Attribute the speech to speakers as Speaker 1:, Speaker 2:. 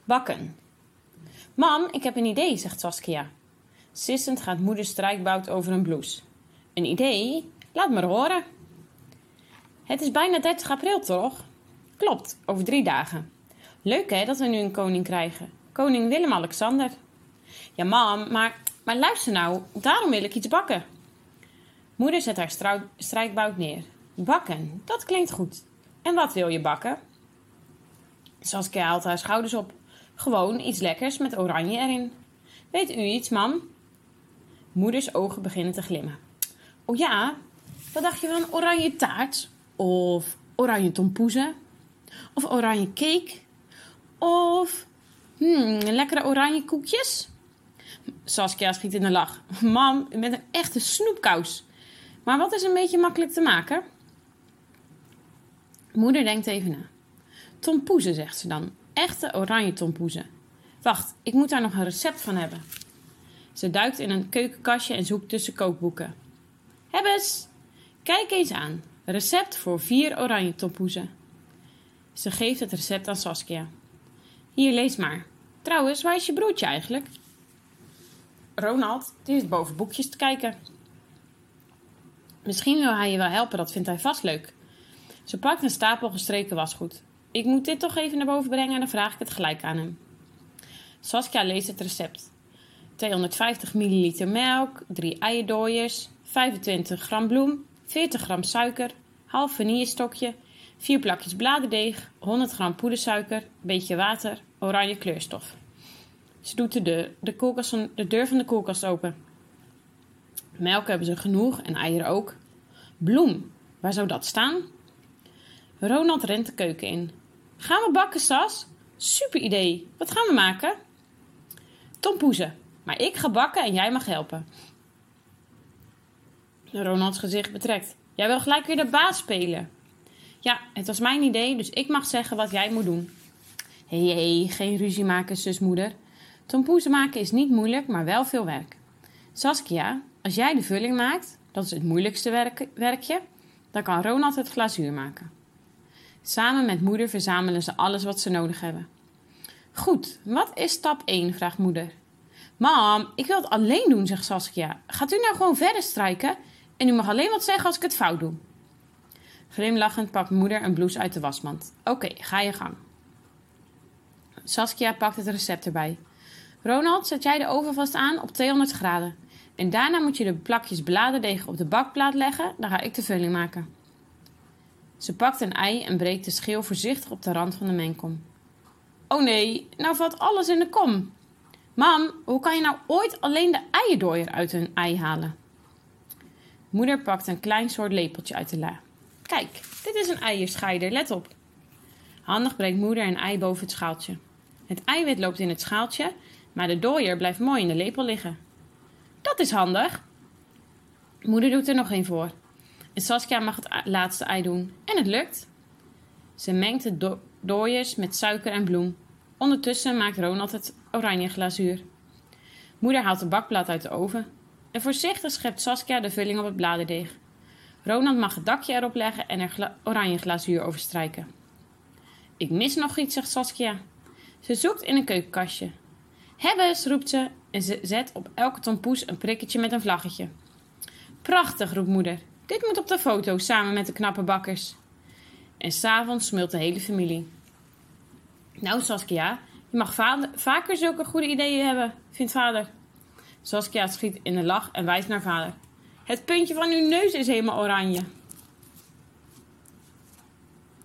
Speaker 1: Bakken. Mam, ik heb een idee, zegt Saskia. Sissend gaat moeder strijkbout over een blouse. Een idee? Laat maar horen. Het is bijna 30 april, toch? Klopt, over 3 dagen. Leuk hè, dat we nu een koning krijgen. Koning Willem-Alexander. Ja, mam, maar luister nou, daarom wil ik iets bakken. Moeder zet haar strijkbout neer. Bakken, dat klinkt goed. En wat wil je bakken? Saskia haalt haar schouders op. Gewoon iets lekkers met oranje erin. Weet u iets, mam? Moeders ogen beginnen te glimmen. Oh ja, wat dacht je van oranje taart? Of oranje tompoezen? Of oranje cake? Of lekkere oranje koekjes? Saskia schiet in de lach. Mam, u bent een echte snoepkous. Maar wat is een beetje makkelijk te maken? Moeder denkt even na. Tompoezen, zegt ze dan. Echte oranje tompoezen. Wacht, ik moet daar nog een recept van hebben. Ze duikt in een keukenkastje en zoekt tussen kookboeken. Hebbes, kijk eens aan. Recept voor 4 oranje tompoezen. Ze geeft het recept aan Saskia. Hier, lees maar. Trouwens, waar is je broertje eigenlijk? Ronald, die is boven boekjes te kijken. Misschien wil hij je wel helpen, dat vindt hij vast leuk. Ze pakt een stapel gestreken wasgoed. Ik moet dit toch even naar boven brengen en dan vraag ik het gelijk aan hem. Saskia leest het recept. 250 milliliter melk, 3 eierdooiers, 25 gram bloem, 40 gram suiker, half vanillestokje, 4 plakjes bladerdeeg, 100 gram poedersuiker, beetje water, oranje kleurstof. Ze doet de deur van de koelkast open. Melk hebben ze genoeg en eieren ook. Bloem, waar zou dat staan? Ronald rent de keuken in. Gaan we bakken, Sas? Super idee. Wat gaan we maken? Tompoezen. Maar ik ga bakken en jij mag helpen. Ronalds gezicht betrekt. Jij wil gelijk weer de baas spelen. Ja, het was mijn idee, dus ik mag zeggen wat jij moet doen. Hé, geen ruzie maken, zusmoeder. Tompoezen maken is niet moeilijk, maar wel veel werk. Saskia, als jij de vulling maakt, dat is het moeilijkste werkje, dan kan Ronald het glazuur maken. Samen met moeder verzamelen ze alles wat ze nodig hebben. Goed, wat is stap 1, vraagt moeder. Mam, ik wil het alleen doen, zegt Saskia. Gaat u nou gewoon verder strijken en u mag alleen wat zeggen als ik het fout doe. Glimlachend pakt moeder een blouse uit de wasmand. Oké, ga je gang. Saskia pakt het recept erbij. Ronald, zet jij de oven vast aan op 200 graden. En daarna moet je de plakjes bladerdeeg op de bakplaat leggen. Dan ga ik de vulling maken. Ze pakt een ei en breekt de schil voorzichtig op de rand van de mengkom. Oh nee, nou valt alles in de kom. Mam, hoe kan je nou ooit alleen de eierdooier uit een ei halen? Moeder pakt een klein soort lepeltje uit de la. Kijk, dit is een eierscheider, let op. Handig breekt moeder een ei boven het schaaltje. Het eiwit loopt in het schaaltje, maar de dooier blijft mooi in de lepel liggen. Dat is handig. Moeder doet er nog één voor. En Saskia mag het laatste ei doen. En het lukt. Ze mengt de dooiers met suiker en bloem. Ondertussen maakt Ronald het oranje glazuur. Moeder haalt de bakplaat uit de oven. En voorzichtig schept Saskia de vulling op het bladerdeeg. Ronald mag het dakje erop leggen en er oranje glazuur over strijken. Ik mis nog iets, zegt Saskia. Ze zoekt in een keukenkastje. Hebbes, roept ze en ze zet op elke tompoes een prikketje met een vlaggetje. Prachtig, roept moeder. Dit moet op de foto samen met de knappe bakkers. En 's avonds smult de hele familie. Nou, Saskia, je mag vaker zulke goede ideeën hebben, vindt vader. Saskia schiet in de lach en wijst naar vader. Het puntje van uw neus is helemaal oranje.